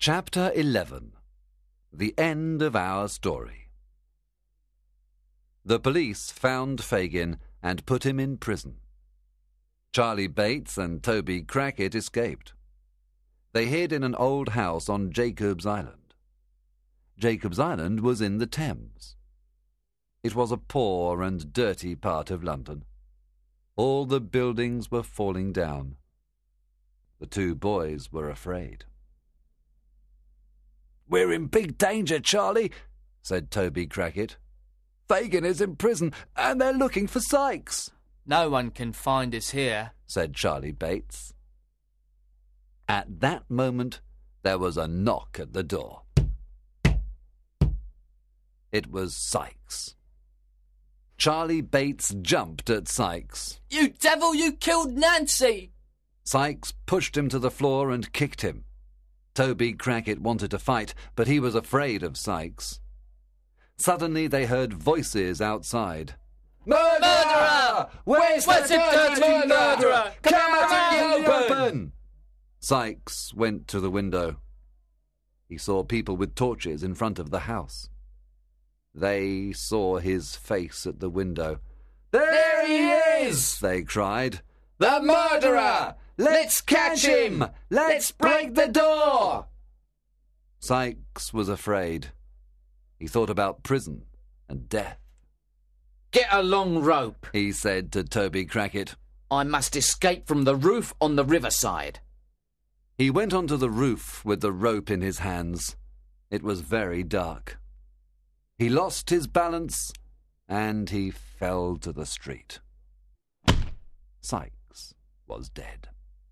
Chapter 11. The End of Our Story. The police found Fagin and put him in prison. Charlie Bates and Toby Crackit escaped. They hid in an old house on Jacob's Island. Jacob's Island was in the Thames. It was a poor and dirty part of London. All the buildings were falling down. The two boys were afraid. "We're in big danger, Charlie," said Toby Crackit. "Fagin is in prison, and they're looking for Sykes." "No one can find us here," said Charlie Bates. At that moment, there was a knock at the door. It was Sykes. Charlie Bates jumped at Sykes. "You devil, you killed Nancy!" Sykes pushed him to the floor and kicked him. Toby Crackit wanted to fight, but he was afraid of Sykes. Suddenly they heard voices outside. "Murderer! Where's the dirty murderer? Come out in the open!" Sykes went to the window. He saw people with torches in front of the house. They saw his face at the window. "There he is!" they cried. "The murderer! Let's catch him! Let's break the door!" Sykes was afraid. He thought about prison and death. "Get a long rope," he said to Toby Crackit. "I must escape from the roof on the riverside." He went onto the roof with the rope in his hands. It was very dark. He lost his balance and he fell to the street. Sykes was dead.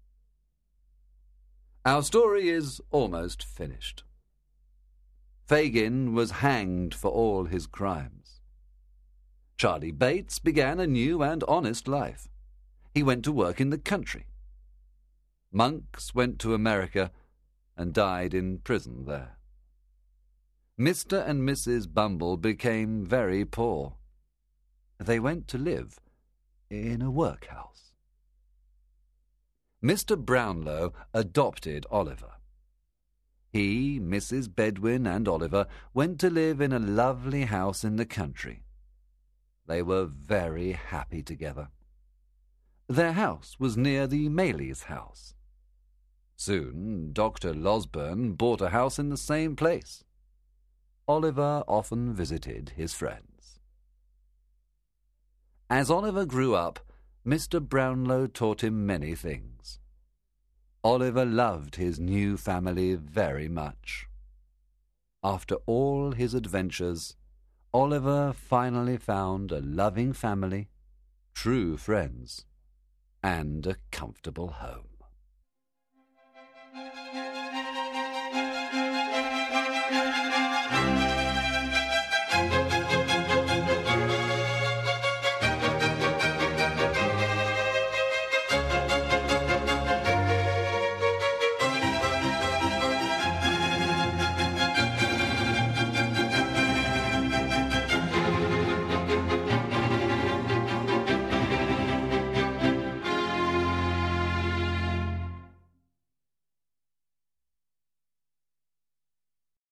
Our story is almost finished. Fagin was hanged for all his crimes. Charlie Bates began a new and honest life. He went to work in the country. Monks went to America and died in prison there. Mr. and Mrs. Bumble became very poor. They went to live in a workhouse. Mr. Brownlow adopted Oliver. He, Mrs. Bedwin, and Oliver went to live in a lovely house in the country. They were very happy together. Their house was near the Maylies' house. Soon, Dr. Losburn bought a house in the same place. Oliver often visited his friends. As Oliver grew up, Mr. Brownlow taught him many things. Oliver loved his new family very much. After all his adventures, Oliver finally found a loving family, true friends, and a comfortable home.